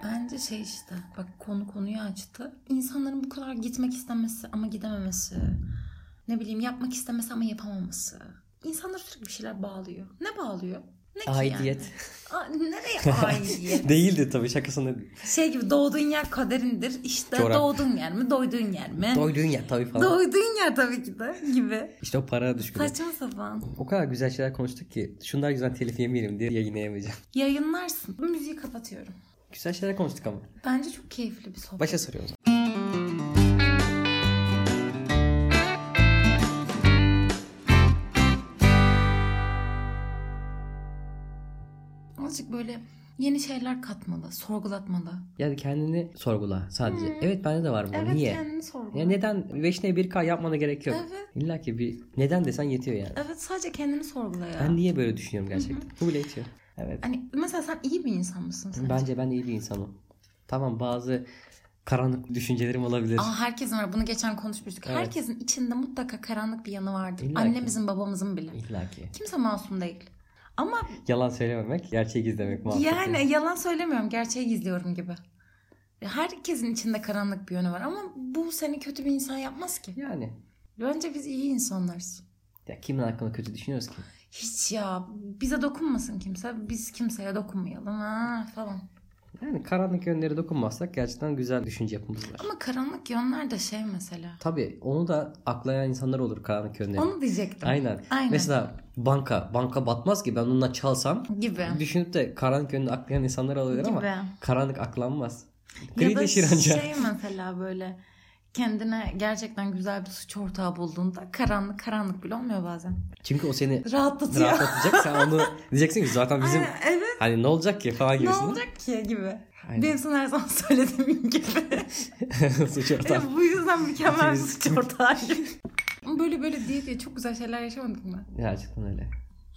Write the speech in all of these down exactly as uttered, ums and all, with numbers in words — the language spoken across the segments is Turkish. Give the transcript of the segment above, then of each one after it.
Bence şey işte bak konu konuyu açtı. İnsanların bu kadar gitmek istemesi ama gidememesi. Ne bileyim yapmak istemesi ama yapamaması. İnsanlar sürekli bir şeyler bağlıyor. Ne bağlıyor? Ne ki Aidiyet. Yani? Aa, nereye aidiyet? Değildi tabii, şakasını. Şey gibi doğduğun yer kaderindir. İşte Coğraf. Doğduğun yer mi? Doyduğun yer mi? Doyduğun yer tabii falan. Doyduğun yer tabii ki de gibi. İşte o para düşkünü. Saçma sapan. O kadar güzel şeyler konuştuk ki şunlar güzel telif yemeyelim diye yayınlayamayacağım. Yayınlarsın. Bu müziği kapatıyorum. Güzel şeyler konuştuk ama. Bence çok keyifli bir sohbet. Başa sarıyoruz. Azıcık böyle yeni şeyler katmalı, sorgulatmalı. Yani kendini sorgula sadece. Hmm. Evet bende de var bu. Evet, niye? kendini sorgula. Ya neden Veşne'ye bir K yapmana gerek yok. Evet. İlla ki bir neden desen yetiyor yani. Evet, sadece kendini sorgula ya. Ben niye böyle düşünüyorum gerçekten? Hı-hı. Bu bile yetiyor. Evet. Hani mesela sen iyi bir insan mısın sence? Bence ben iyi bir insanım. Tamam, bazı karanlık düşüncelerim olabilir. Aa, herkesin var. Bunu geçen konuşmuştuk. Evet. Herkesin içinde mutlaka karanlık bir yanı vardır. İlla Annemizin, ki. babamızın bile. İlla ki. Kimse masum değil. Ama yalan söylememek, gerçeği gizlemek muhabbeti. Yani yalan söylemiyorum, gerçeği gizliyorum gibi. Herkesin içinde karanlık bir yönü var ama bu seni kötü bir insan yapmaz ki. Yani. Bence biz iyi insanlarız. Ya kimin hakkında kötü düşünüyoruz ki? Hiç ya. Bize dokunmasın kimse. Biz kimseye dokunmayalım ha falan. Yani karanlık yönleri dokunmazsak gerçekten güzel düşünce yapımız var. Ama karanlık yönler de şey mesela. Tabii onu da aklayan insanlar olur, karanlık yönleri. Onu diyecektim. Aynen. Aynen. Mesela banka. Banka batmaz ki ben onunla çalsam. Gibi. Düşünüp de karanlık yönünü aklayan insanlar oluyor ama karanlık aklanmaz. Gri ya da şey mesela böyle kendine gerçekten güzel bir suç ortağı bulduğunda karanlık karanlık bile olmuyor bazen. Çünkü o seni rahatlatıyor. Rahatlatacak. Sen onu diyeceksin ki zaten bizim Aynen, evet. Hani ne olacak ki falan gibisinden. Ne olacak ki gibi. Aynen. Benim sana her zaman söylediğim gibi. Suç ortağı. Bu yüzden mükemmel bir suç ortağı. Böyle böyle diye diye çok güzel şeyler yaşamadık mı? Gerçekten öyle.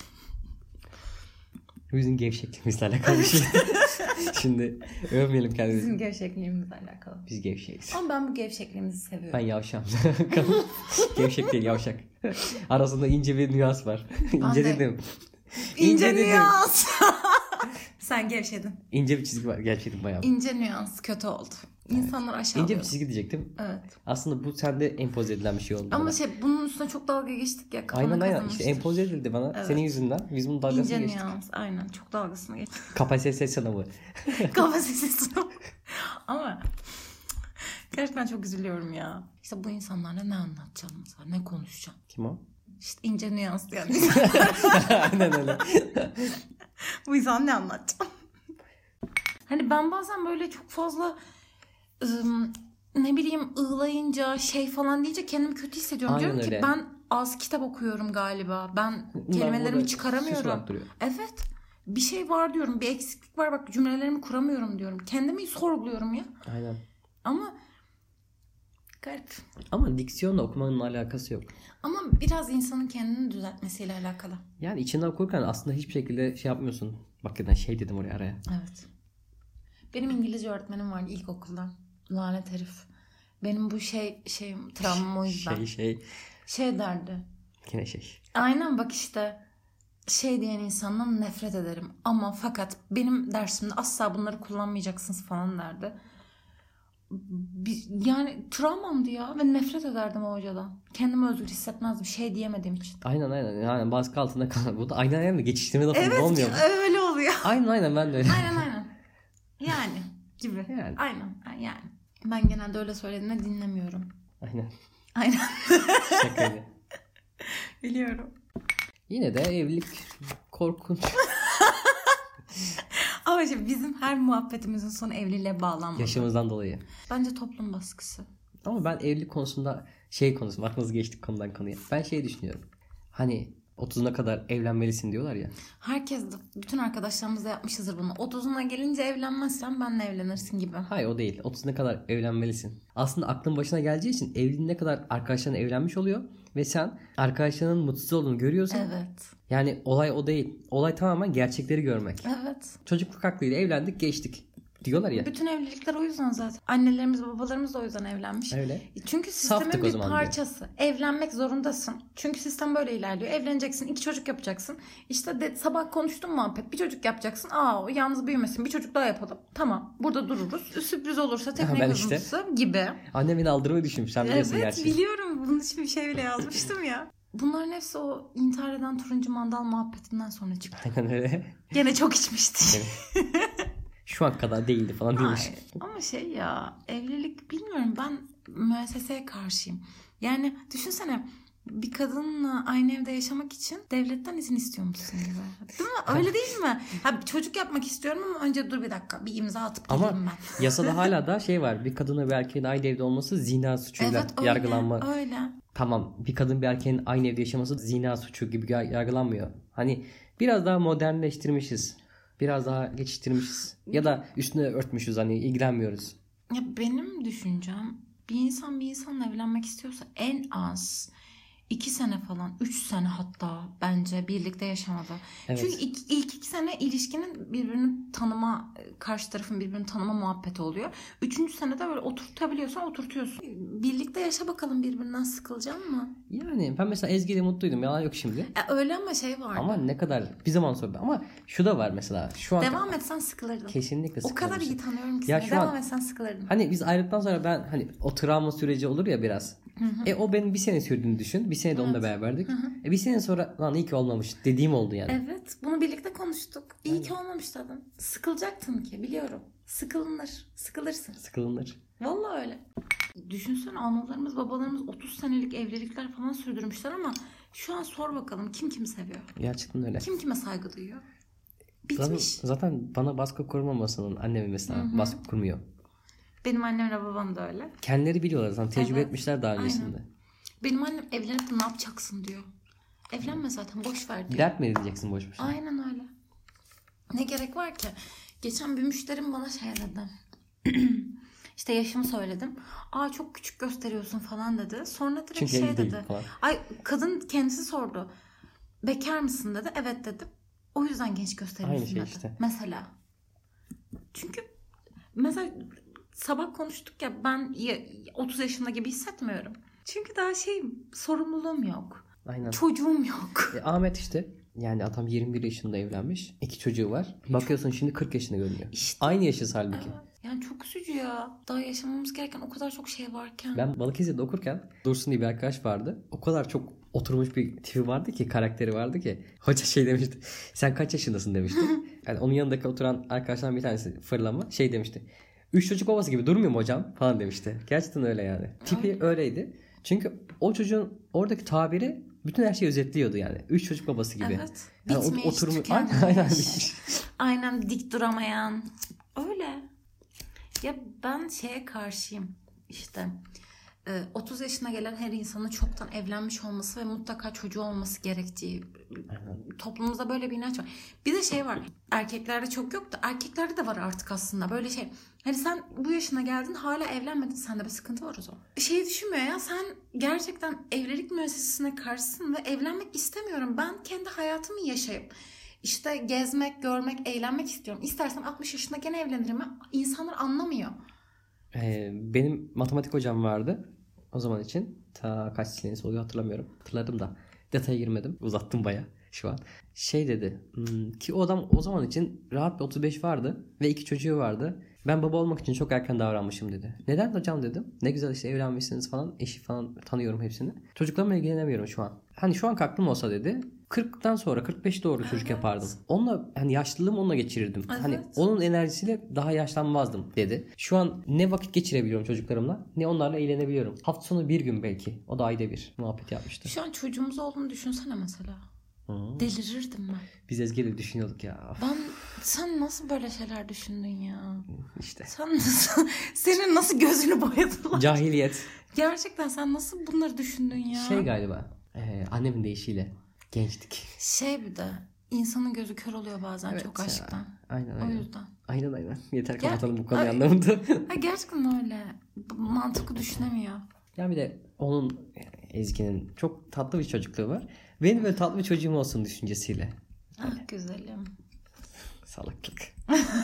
Bu bizim gevşekliğimizle alakalı bir şey. Şimdi övmeyelim kendimizi. Bizim gevşekliğimizle alakalı. Biz gevşeyiz. Ama ben bu gevşekliğimizi seviyorum. Ben yavşam. Gevşek değil, yavşak. Arasında ince bir nüans var. İnce dedim. İnce, ince nüans. Sen gevşedin. İnce bir çizgi var. Gevşedim bayağı. İnce nüans kötü oldu. İnsanlar evet. aşağılıyor. İnce bir çizgi diyecektim. Evet. Aslında bu sende empoze edilen bir şey oldu. Ama bana. şey bunun üstüne çok dalga geçtik ya. Aynen aynen. İşte empoze edildi bana. Evet. Senin yüzünden. Biz bunun dalgasını İnce geçtik. İnce nüans. Aynen. Çok dalgasını geçtik. K P S S sınavı. K P S S sınavı. Ama gerçekten çok üzülüyorum ya. İşte bu insanlarla ne anlatacağım mesela? Ne konuşacağım? Kim o? İşte ince nüans yani. Aynen öyle. Bu insan ne anlatacağım? Hani ben bazen böyle çok fazla ım, ne bileyim ığlayınca şey falan deyince kendimi kötü hissediyorum. Aynen Diyorum öyle. ki ben az kitap okuyorum galiba. Ben kelimelerimi çıkaramıyorum. Evet. Bir şey var diyorum. Bir eksiklik var. Bak cümlelerimi kuramıyorum diyorum. Kendimi sorguluyorum ya. Aynen. Ama garip. Ama diksiyonla okumanın alakası yok. Ama biraz insanın kendini düzeltmesiyle alakalı. Yani içinden okurken aslında hiçbir şekilde şey yapmıyorsun. Bak ya şey dedim oraya araya. Evet. Benim İngilizce öğretmenim vardı ilkokulda. Lanet herif. Benim bu şey şey travmam o yüzden. Şey şey. Şey derdi. Yine şey. Aynen bak işte şey diyen insandan nefret ederim. Ama fakat benim dersimde asla bunları kullanmayacaksınız falan derdi. Yani travmamdı ya ve nefret ederdim o hocadan. Kendimi özgür hissetmezdim şey diyemediğim için. Aynen aynen. Yani baskı altında kalan. Bu da aynen aynen geçiştirme lafı evet, olmuyor mu? Evet öyle oluyor. Aynen aynen ben de öyle. Aynen aynen. Yani gibi. Yani. Aynen yani. Ben genelde öyle söylediğinde dinlemiyorum. Aynen. Aynen. Şakaydı. Biliyorum. Yine de evlilik korkunç. Ama işte bizim her muhabbetimizin sonu evliliğe bağlanmalı. Yaşımızdan dolayı. Bence toplum baskısı. Ama ben evlilik konusunda şey konusunda bak nasıl geçtik konudan konuya. Ben şey düşünüyorum. Hani otuzuna kadar evlenmelisin diyorlar ya. Herkes de, bütün arkadaşlarımız da yapmışızdır bunu. otuzuna gelince evlenmezsen benle evlenirsin gibi. Hayır o değil. otuzuna kadar evlenmelisin. Aslında aklın başına geleceği için evliliğine kadar arkadaşların evlenmiş oluyor. Ve sen arkadaşlarının mutsuz olduğunu görüyorsun. Evet. Yani olay o değil. Olay tamamen gerçekleri görmek. Evet. Çocukluk aklıyla evlendik geçtik. diyorlar ya. Bütün evlilikler o yüzden zaten. Annelerimiz babalarımız da o yüzden evlenmiş. Öyle. Çünkü sistemin Saftık o bir zaman parçası. Diyor. Evlenmek zorundasın. Çünkü sistem böyle ilerliyor. Evleneceksin, iki çocuk yapacaksın. İşte de, sabah konuştum muhabbet. Bir çocuk yapacaksın. Aa o yalnız büyümesin. Bir çocuk daha yapalım. Tamam. Burada dururuz. Sürpriz olursa tekne kazıntısı işte, gibi. Annem beni aldırmayı düşünmüş. Sen biliyorsun evet, gerçi. Evet biliyorum. Bunun için bir şey bile yazmıştım ya. Bunların hepsi o intihar eden turuncu mandal muhabbetinden sonra çıktı. Aynen öyle. Gene çok içmişti. Şu an kadar değildi falan demiş. Ama şey ya, evlilik bilmiyorum, ben müesseseye karşıyım. Yani düşünsene, bir kadınla aynı evde yaşamak için devletten izin istiyor musun gibi. Değil mi? Öyle değil mi? Ha, çocuk yapmak istiyorum ama önce dur bir dakika bir imza atıp geleyim ben. Ama yasada hala da şey var. Bir kadınla bir erkeğin aynı evde olması zina suçuyla evet, öyle, yargılanma. öyle. Tamam, bir kadın bir erkeğin aynı evde yaşaması zina suçu gibi yargılanmıyor. Hani biraz daha modernleştirmişiz. Biraz daha geçiştirmişiz. Ya da üstüne örtmüşüz, hani ilgilenmiyoruz. Ya benim düşüncem, bir insan bir insanla evlenmek istiyorsa en az iki sene falan, üç sene hatta bence birlikte yaşamalı. Evet. Çünkü ilk, ilk iki sene ilişkinin birbirini tanıma, karşı tarafın birbirini tanıma muhabbeti oluyor. Üçüncü senede böyle oturtabiliyorsan oturtuyorsun. Birlikte yaşa bakalım, birbirinden sıkılacaksın mı? Yani ben mesela Ezgi ile mutluydum. Yalan yok şimdi. E, öyle ama şey var. Ama ne kadar bir zaman sonra. Ama şu da var mesela. Şu an devam etsen sıkılırdın. Kesinlikle sıkılırdın. O kadar iyi tanıyorum ki seni. Devam an, etsen sıkılırdın. Hani biz ayrıldıktan sonra ben hani o travma süreci olur ya biraz. Hı hı. E o benim bir sene sürdüğünü düşün. Bir sene de evet. onunla beraberdik. Hı hı. E bir sene sonra lan iyi ki olmamış dediğim oldu yani. Evet. Bunu birlikte konuştuk. İyi Aynen. ki olmamış dedim. Sıkılacaktın ki biliyorum. Sıkılınır. Sıkılırsın. Sıkılınır. Vallahi öyle. Düşünsene, analarımız babalarımız otuz senelik evlilikler falan sürdürmüşler ama şu an sor bakalım kim kimi seviyor? Gerçekten öyle. Kim kime saygı duyuyor? Bitmiş. Zaten, zaten bana baskı kurmamasının annemi mesela Hı-hı. baskı kurmuyor. Benim annemle babam da öyle. Kendileri biliyorlar zaten. Tecrübe evet. etmişler daha öncesinde. Aynen. Benim annem evlenip de ne yapacaksın diyor. Evlenme zaten, boş ver diyor. Dert mi edeceksin boş boş? Aynen öyle. Ne gerek var ki? Geçen bir müşterim bana şey dedi. İşte yaşımı söyledim. Aa çok küçük gösteriyorsun falan dedi. Sonra direkt Çünkü şey dedi. Falan. Ay kadın kendisi sordu. Bekar mısın dedi. Evet dedim. O yüzden genç gösteriyorsun Aynı şey dedi. Işte. Mesela. Çünkü mesela sabah konuştuk ya, ben otuz yaşında gibi hissetmiyorum. Çünkü daha şey, sorumluluğum yok. Aynen. Çocuğum yok. E, Ahmet işte yani adam yirmi bir yaşında evlenmiş. İki çocuğu var. Bakıyorsun şimdi kırk yaşında görünüyor. İşte. Aynı yaşız halbuki. Evet. Yani çok üzücü ya. Daha yaşamamız gereken o kadar çok şey varken. Ben Balıkesir'de okurken Dursun diye bir arkadaş vardı. O kadar çok oturmuş bir tipi vardı ki, karakteri vardı ki. Hoca şey demişti. Sen kaç yaşındasın demişti. Yani onun yanındaki oturan arkadaşlardan bir tanesi fırlama şey demişti. Üç çocuk babası gibi durmuyor mu hocam falan demişti. Gerçekten öyle yani. Tipi Ay. öyleydi. Çünkü o çocuğun oradaki tabiri bütün her şeyi özetliyordu yani. Üç çocuk babası gibi. Evet. Yani bitmiş, oturmuş, tükenmiş. Aynen, bitmiş. Aynen dik duramayan. Öyle. Ya ben şeye karşıyım. İşte otuz yaşına gelen her insanın çoktan evlenmiş olması ve mutlaka çocuğu olması gerektiği. Aynen. Toplumumuzda böyle bir inanç var. Bir de şey var. Erkeklerde çok yok da erkeklerde de var artık aslında. Böyle şey. Hani sen bu yaşına geldin hala evlenmedin. Sende bir sıkıntı var o zaman. Şey düşünmüyor ya, sen gerçekten evlilik müessesesine karşısın ve evlenmek istemiyorum. Ben kendi hayatımı yaşayıp işte gezmek, görmek, eğlenmek istiyorum. İstersen altmış yaşında gene evlenirim. İnsanlar anlamıyor. Ee, benim matematik hocam vardı. O zaman için ta kaç senesi oluyor hatırlamıyorum. Hatırladım da detaya girmedim. Uzattım baya şu an. Şey dedi hmm, ki o adam o zaman için rahat bir otuz beş vardı ve iki çocuğu vardı. Ben baba olmak için çok erken davranmışım dedi. Neden hocam dedim. Ne güzel işte evlenmişsiniz falan. Eşi falan tanıyorum hepsini. Çocuklarımla ilgilenemiyorum şu an. Hani şu an aklım olsa dedi. kırktan sonra kırk beş doğru çocuk evet. yapardım. Onunla hani yaşlılığımı onunla geçirirdim. Evet. Hani onun enerjisiyle daha yaşlanmazdım dedi. Şu an ne vakit geçirebiliyorum çocuklarımla ne onlarla eğlenebiliyorum. Hafta sonu bir gün belki. O da ayda bir muhabbet yapmıştı. Şu an çocuğumuz olduğunu düşünsene mesela. Hı. Delirirdim ben. Biz Ezgi'yle düşünüyorduk ya. Ben sen nasıl böyle şeyler düşündün ya? İşte. Sen nasıl, senin nasıl gözünü boyadılar? Cahiliyet. Gerçekten sen nasıl bunları düşündün ya? Şey galiba. E, annemin deyişiyle gençtik. Şey bir de insanın gözü kör oluyor bazen evet çok aşktan. Aynen aynen. O yüzden. Aynen aynen. Yeter kapatalım Ger- bu konuyu anlamında. Ha, gerçekten öyle. Mantıklı düşünemiyor. Ya bir de onun Ezgi'nin çok tatlı bir çocukluğu var. Benim böyle tatlı bir çocuğum olsun düşüncesiyle. Ah yani. Güzelim. Salaklık.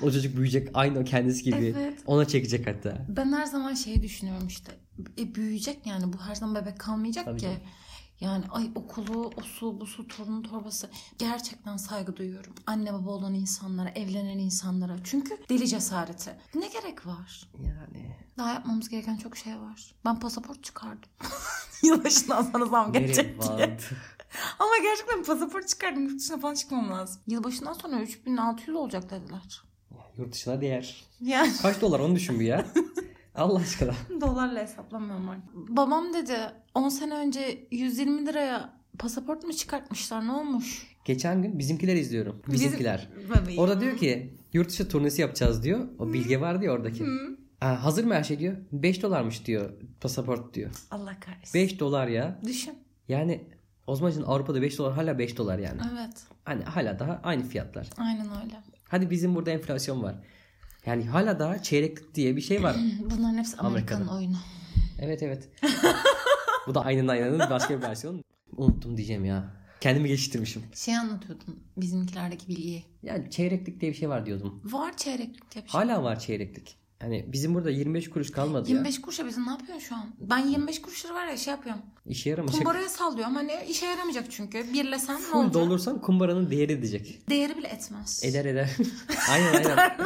O çocuk büyüyecek aynı o kendisi gibi. Evet. Ona çekecek hatta. Ben her zaman şeyi düşünüyorum işte. E, büyüyecek yani, bu her zaman bebek kalmayacak Tabii ki. canım. Yani ay okulu, o su, bu su, torunu torbası. Gerçekten saygı duyuyorum. Anne baba olan insanlara, evlenen insanlara. Çünkü deli cesareti. Ne gerek var? Yani. Daha yapmamız gereken çok şey var. Ben pasaport çıkardım. Yılbaşından sonra zam gelecek diye. Ama gerçekten pasaport çıkardım. Yurt dışına falan çıkmam lazım. Yılbaşından sonra üç bin altı yüz olacak dediler. Yurt dışına değer. Yani. Kaç dolar onu düşün bir ya. Allah aşkına. Dolarla hesaplamıyorum artık. Babam dedi on sene önce yüz yirmi liraya pasaport mu çıkartmışlar, ne olmuş? Geçen gün bizimkiler izliyorum. Bizimkiler. Bizim... Orada diyor ki yurt dışı turnesi yapacağız diyor. O Bilge vardı ya oradaki. Ha, hazır mı her şey diyor. beş dolarmış diyor pasaport diyor. Allah kahretsin. beş dolar ya. Düşün. Yani o zaman için Avrupa'da beş dolar hala beş dolar yani. Evet. Hani hala daha aynı fiyatlar. Aynen öyle. Hadi bizim burada enflasyon var. Yani hala daha çeyreklik diye bir şey var. Bunların hepsi Amerika'nın Amerika'da. oyunu. Evet evet. Bu da aynen aynanın başka bir versiyonu. Unuttum diyeceğim ya. Kendimi geçiştirmişim. Şey anlatıyordum bizimkilerdeki bilgiyi. Yani çeyreklik diye bir şey var diyordum. Var çeyreklik diye bir şey. Hala var çeyreklik. Hani bizim burada yirmi beş kuruş kalmadı yirmi ya. beş kuruşa bizim ne yapıyorsun şu an? Ben yirmi beş kuruşları var ya şey yapıyorum. İşe yaramayacak. Kumbaraya sallıyorum. Hani işe yaramayacak çünkü. Birlesen ne Full olacak? doldursan kumbaranın değeri edecek. Değeri bile etmez. Eder eder. Aynen aynen.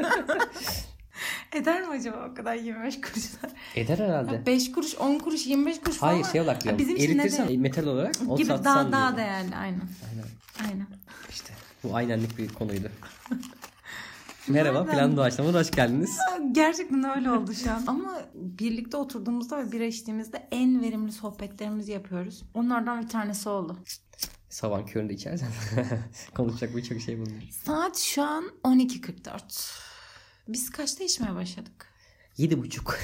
Eder mi acaba o kadar yirmi beş kuruşlar? Eder herhalde. beş kuruş, on kuruş, yirmi beş kuruş falan. Hayır şey olarak diyorum. Bizim için Eritirsen ne metal olarak o gibi satsan daha, daha diyor. değerli aynen. Aynen. Aynen. İşte bu aynenlik bir konuydu. Merhaba Nereden? Plan Doğaçlama hoş geldiniz. Gerçekten öyle oldu şu an. Ama birlikte oturduğumuzda ve bira içtiğimizde en verimli sohbetlerimizi yapıyoruz. Onlardan bir tanesi oldu. Sabahın köründe içersen konuşacak birçok şey bulunuyor. Saat şu an on iki kırk dört. Biz kaçta içmeye başladık? Yedi buçuk.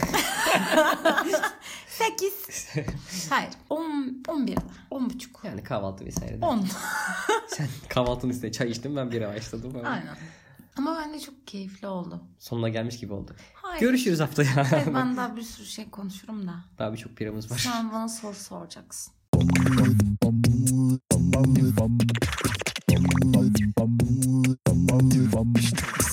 sekiz. Hayır. on, on birde. on buçuk. Yani kahvaltı vesaire. on. Sen kahvaltının üstüne çay içtin, ben bira başladım. Ama. Aynen. Ama bence çok keyifli oldu. Sonuna gelmiş gibi oldu. Hayır. Görüşürüz haftaya. Evet, ben daha bir sürü şey konuşurum da. Daha birçok biramız var. Sen bana soru soracaksın. Bum, bum, bum, bum, bum, bum, bum, bum, bum, bum, bum.